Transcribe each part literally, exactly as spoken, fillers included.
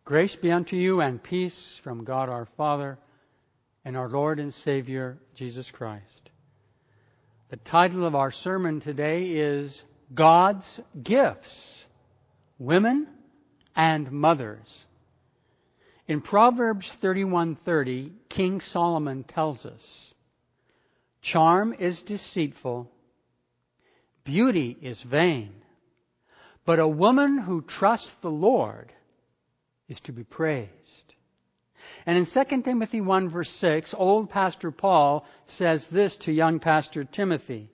Grace be unto you and peace from God our Father and our Lord and Savior, Jesus Christ. The title of our sermon today is God's Gifts, Women and Mothers. In Proverbs thirty-one thirty, King Solomon tells us, "Charm is deceitful, beauty is vain, but a woman who trusts the Lord is to be praised." And in Second Timothy one verse six, old Pastor Paul says this to young Pastor Timothy,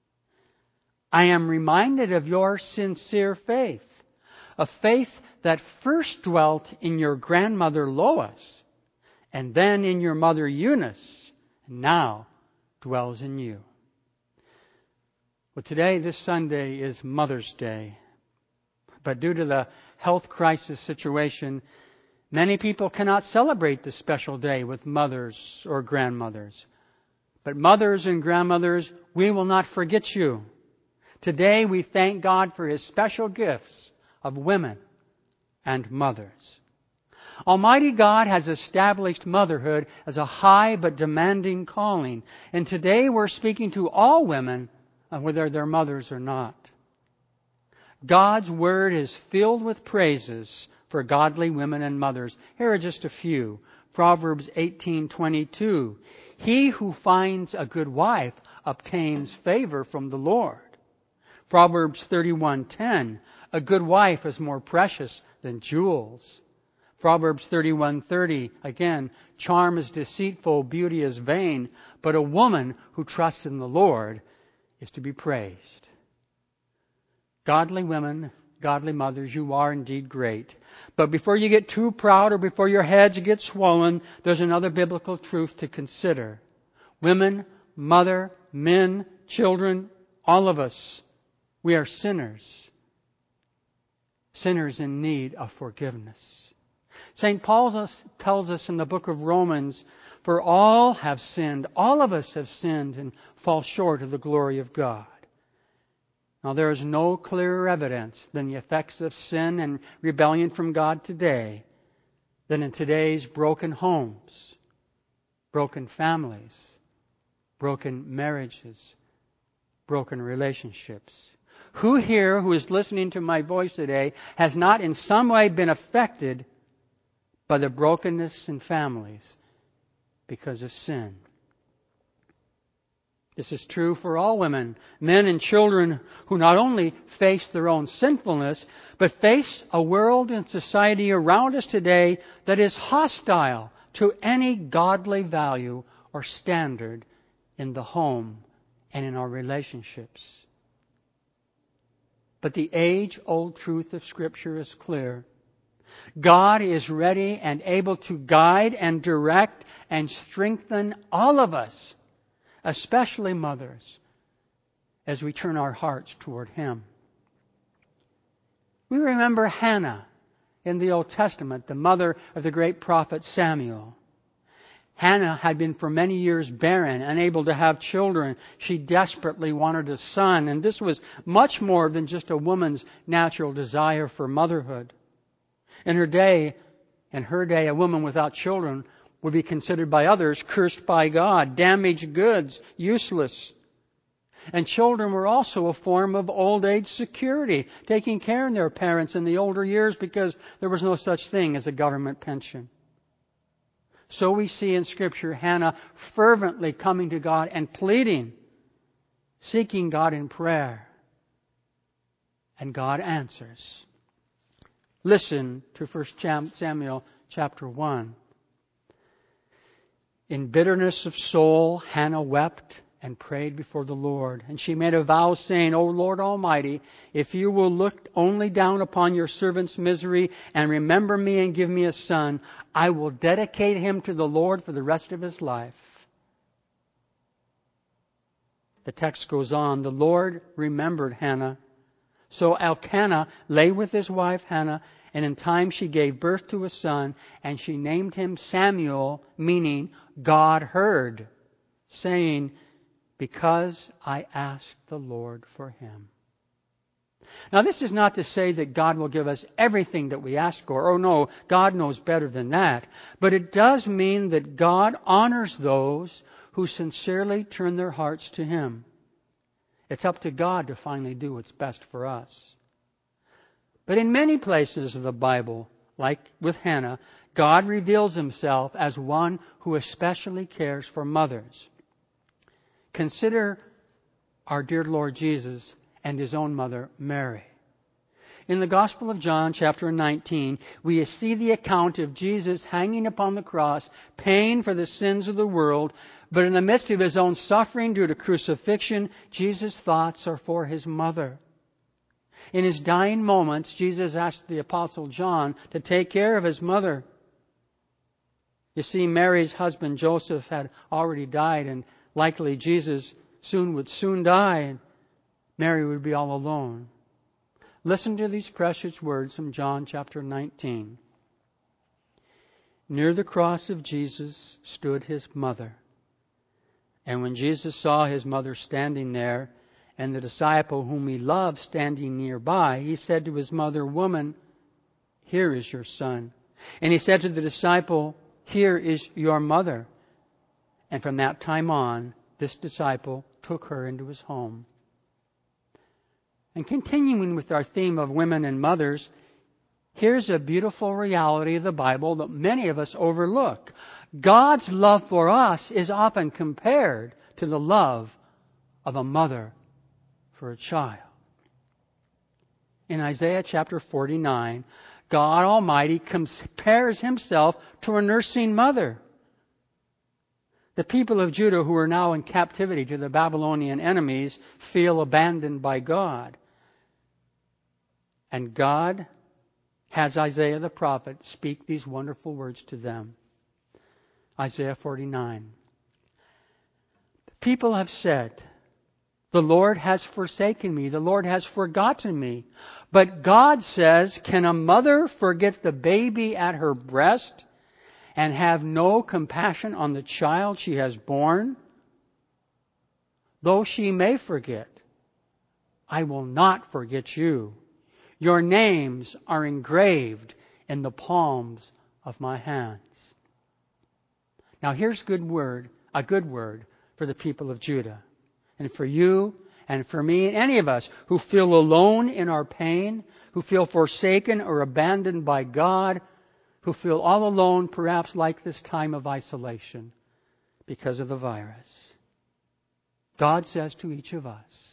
"I am reminded of your sincere faith, a faith that first dwelt in your grandmother Lois, and then in your mother Eunice, and now dwells in you." Well, today, this Sunday, is Mother's Day. But due to the health crisis situation, many people cannot celebrate this special day with mothers or grandmothers. But mothers and grandmothers, we will not forget you. Today we thank God for His special gifts of women and mothers. Almighty God has established motherhood as a high but demanding calling. And today we're speaking to all women, whether they're mothers or not. God's Word is filled with praises for godly women and mothers. Here are just a few. Proverbs eighteen twenty-two. "He who finds a good wife obtains favor from the Lord." Proverbs thirty-one ten. "A good wife is more precious than jewels." Proverbs thirty-one thirty. Again, "Charm is deceitful, beauty is vain, but a woman who trusts in the Lord is to be praised." Godly women, godly mothers, you are indeed great. But before you get too proud or before your heads get swollen, there's another biblical truth to consider. Women, mother, men, children, all of us, we are sinners. Sinners in need of forgiveness. Saint Paul tells us in the book of Romans, "For all have sinned, all of us have sinned and fall short of the glory of God." Now, there is no clearer evidence than the effects of sin and rebellion from God today than in today's broken homes, broken families, broken marriages, broken relationships. Who here who is listening to my voice today has not in some way been affected by the brokenness in families because of sin? This is true for all women, men and children who not only face their own sinfulness, but face a world and society around us today that is hostile to any godly value or standard in the home and in our relationships. But the age-old truth of Scripture is clear. God is ready and able to guide and direct and strengthen all of us, especially mothers, as we turn our hearts toward Him. We remember Hannah in the Old Testament, the mother of the great prophet Samuel. Hannah had been for many years barren, unable to have children. She desperately wanted a son, and this was much more than just a woman's natural desire for motherhood. In her day, in her day, a woman without children would be considered by others cursed by God, damaged goods, useless. And children were also a form of old age security, taking care of their parents in the older years because there was no such thing as a government pension. So we see in Scripture Hannah fervently coming to God and pleading, seeking God in prayer. And God answers. Listen to First Samuel chapter one. "In bitterness of soul, Hannah wept and prayed before the Lord. And she made a vow saying, 'O Lord Almighty, if you will look only down upon your servant's misery and remember me and give me a son, I will dedicate him to the Lord for the rest of his life.'" The text goes on, "The Lord remembered Hannah. So Elkanah lay with his wife Hannah, and in time she gave birth to a son, and she named him Samuel, meaning God heard, saying, because I asked the Lord for him." Now, this is not to say that God will give us everything that we ask for. Oh no, God knows better than that. But it does mean that God honors those who sincerely turn their hearts to Him. It's up to God to finally do what's best for us. But in many places of the Bible, like with Hannah, God reveals Himself as one who especially cares for mothers. Consider our dear Lord Jesus and His own mother, Mary. In the Gospel of John, chapter nineteen, we see the account of Jesus hanging upon the cross, paying for the sins of the world. But in the midst of His own suffering due to crucifixion, Jesus' thoughts are for His mother. In His dying moments, Jesus asked the Apostle John to take care of His mother. You see, Mary's husband Joseph had already died, and likely Jesus soon would soon die, and Mary would be all alone. Listen to these precious words from John chapter nineteen. Near the cross of Jesus stood His mother. And when Jesus saw His mother standing there, and the disciple whom He loved standing nearby, He said to His mother, Woman, here is your son. And He said to the disciple, Here is your mother. And from that time on, this disciple took her into his home. And continuing with our theme of women and mothers, here's a beautiful reality of the Bible that many of us overlook. God's love for us is often compared to the love of a mother for a child. In Isaiah chapter forty-nine, God Almighty compares Himself to a nursing mother. The people of Judah who are now in captivity to the Babylonian enemies feel abandoned by God. And God has Isaiah the prophet speak these wonderful words to them. Isaiah forty-nine. People have said, the Lord has forsaken me, the Lord has forgotten me. But God says, can a mother forget the baby at her breast and have no compassion on the child she has borne? Though she may forget, I will not forget you. Your names are engraved in the palms of my hands. Now here's good word, a good word for the people of Judah. And for you and for me and any of us who feel alone in our pain, who feel forsaken or abandoned by God, who feel all alone perhaps like this time of isolation because of the virus. God says to each of us,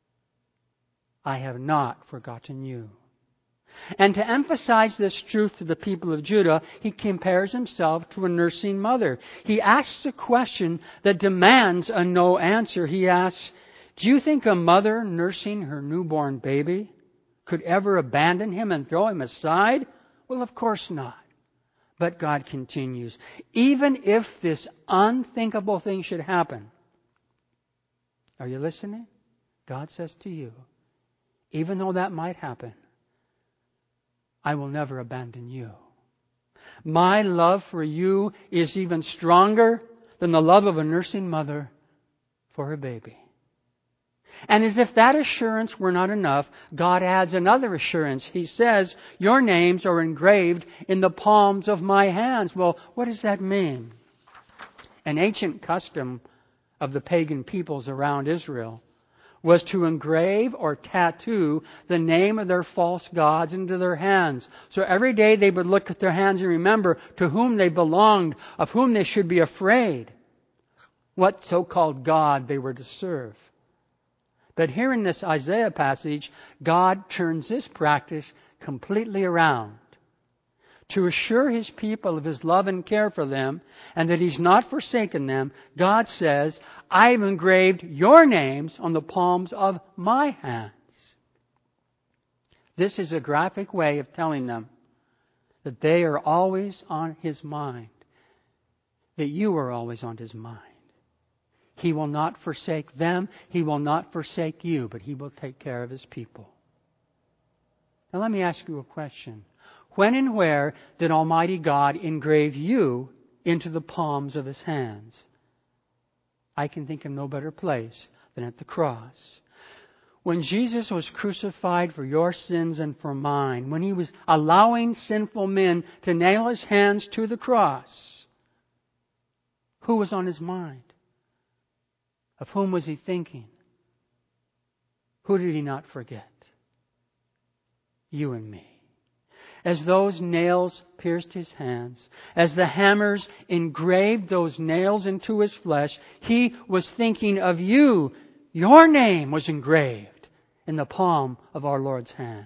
I have not forgotten you. And to emphasize this truth to the people of Judah, He compares Himself to a nursing mother. He asks a question that demands a no answer. He asks, do you think a mother nursing her newborn baby could ever abandon him and throw him aside? Well, of course not. But God continues, even if this unthinkable thing should happen, are you listening? God says to you, even though that might happen, I will never abandon you. My love for you is even stronger than the love of a nursing mother for her baby. And as if that assurance were not enough, God adds another assurance. He says, your names are engraved in the palms of my hands. Well, what does that mean? An ancient custom of the pagan peoples around Israel was to engrave or tattoo the name of their false gods into their hands. So every day they would look at their hands and remember to whom they belonged, of whom they should be afraid, what so-called God they were to serve. But here in this Isaiah passage, God turns this practice completely around. To assure His people of His love and care for them, and that He's not forsaken them, God says, I've engraved your names on the palms of my hands. This is a graphic way of telling them that they are always on His mind, that you are always on His mind. He will not forsake them, He will not forsake you, but He will take care of His people. Now let me ask you a question. When and where did Almighty God engrave you into the palms of His hands? I can think of no better place than at the cross. When Jesus was crucified for your sins and for mine, when He was allowing sinful men to nail His hands to the cross, who was on His mind? Of whom was He thinking? Who did He not forget? You and me. As those nails pierced His hands, as the hammers engraved those nails into His flesh, He was thinking of you. Your name was engraved in the palm of our Lord's hands.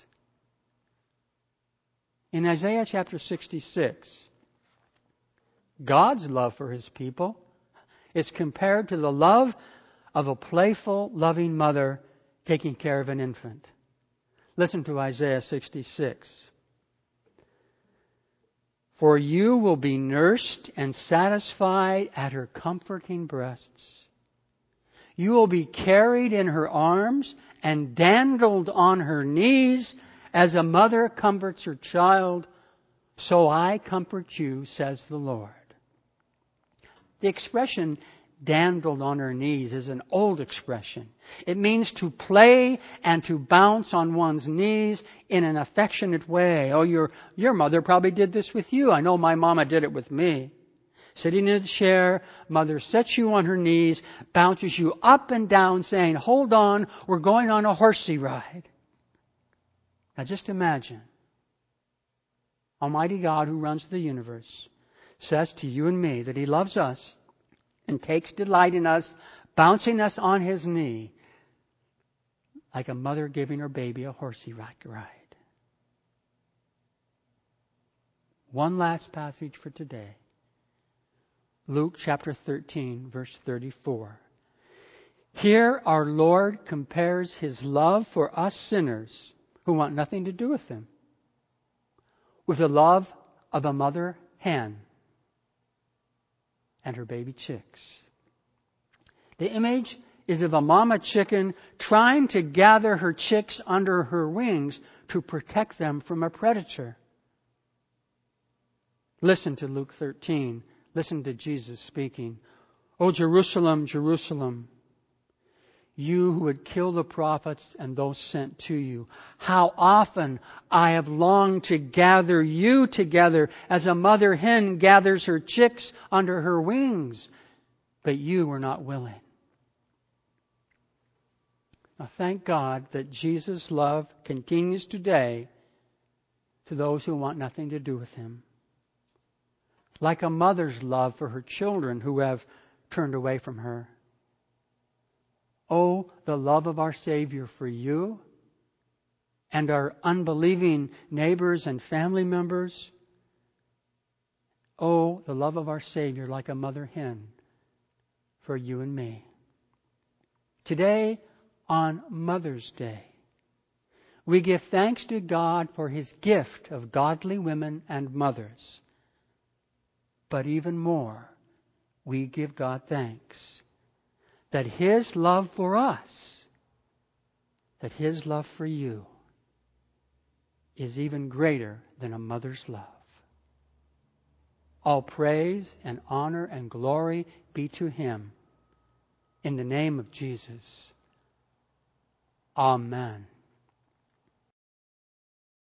In Isaiah chapter sixty-six, God's love for His people is compared to the love of a playful, loving mother taking care of an infant. Listen to Isaiah sixty-six. For you will be nursed and satisfied at her comforting breasts. You will be carried in her arms and dandled on her knees as a mother comforts her child. So I comfort you, says the Lord. The expression dandled on her knees is an old expression. It means to play and to bounce on one's knees in an affectionate way. Oh, your, your mother probably did this with you. I know my mama did it with me. Sitting in the chair, mother sets you on her knees, bounces you up and down saying, hold on, we're going on a horsey ride. Now just imagine. Almighty God who runs the universe says to you and me that He loves us and takes delight in us, bouncing us on His knee like a mother giving her baby a horsey ride. One last passage for today. Luke chapter thirteen, verse thirty-four. Here our Lord compares His love for us sinners who want nothing to do with Him with the love of a mother hen and her baby chicks. The image is of a mama chicken trying to gather her chicks under her wings to protect them from a predator. Listen to Luke thirteen. Listen to Jesus speaking. O Jerusalem, Jerusalem, you who would kill the prophets and those sent to you, how often I have longed to gather you together as a mother hen gathers her chicks under her wings, but you were not willing. Now thank God that Jesus' love continues today to those who want nothing to do with Him. Like a mother's love for her children who have turned away from her. Oh, the love of our Savior for you and our unbelieving neighbors and family members. Oh, the love of our Savior like a mother hen for you and me. Today, on Mother's Day, we give thanks to God for His gift of godly women and mothers. But even more, we give God thanks that His love for us, that His love for you, is even greater than a mother's love. All praise and honor and glory be to Him. In the name of Jesus. Amen.